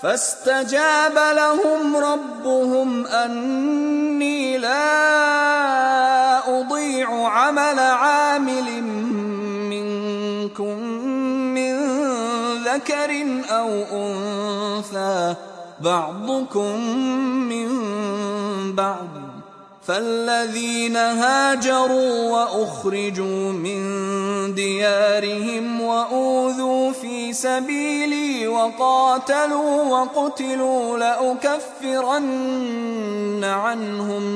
فاستجاب لهم ربهم أني لا أضيع عمل عامل منكم من ذكر أو أنثى بعضكم من بعض، فالذين هاجروا وأخرجوا من ديارهم وأوذوا في سبيلي وقاتلوا وقتلوا لأكفرن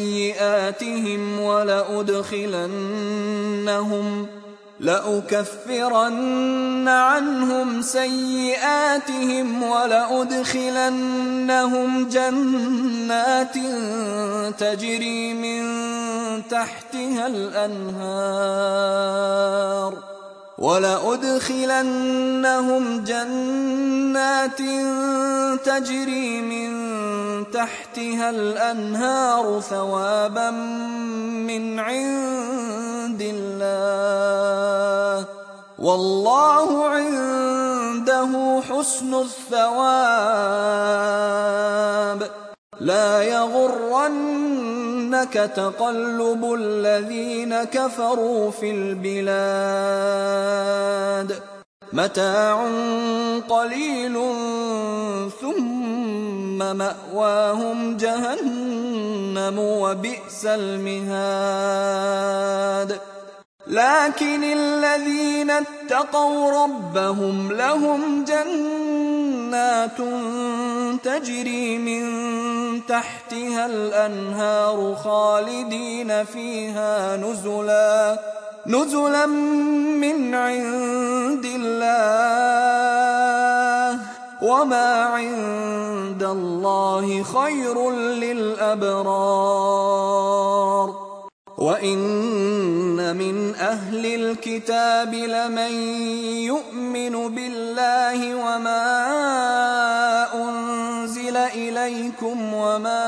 عنهم سيئاتهم ولأدخلنهم جنات تجري من تحتها الأنهار ثوابا من عند الله، والله عنده حسن الثواب. لا يغرنك تقلب الذين كفروا في البلاد، متاع قليل ثم مأواهم جهنم وبئس المهاد. لكن الذين اتقوا ربهم لهم جنات تجري من تحتها الأنهار خالدين فيها نزلا من عند الله، وما عند الله خير للأبرار. وإن من أهل الكتاب لمن يؤمن بالله وما أنزل إليكم وما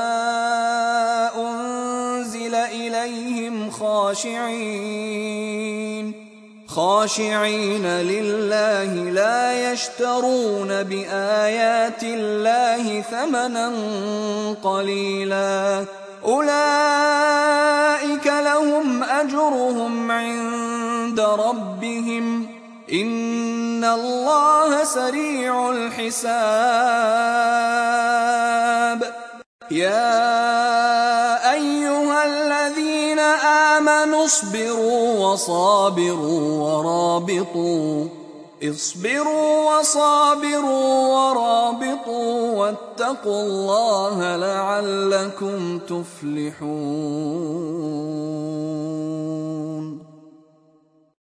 أنزل إليهم خاشعين لله لا يشترون بآيات الله ثمنا قليلا، أولئك لهم أجرهم عند ربهم إن الله سريع الحساب. يا أيها الذين آمنوا اصبروا وصابروا ورابطوا واتقوا الله لعلكم تفلحون.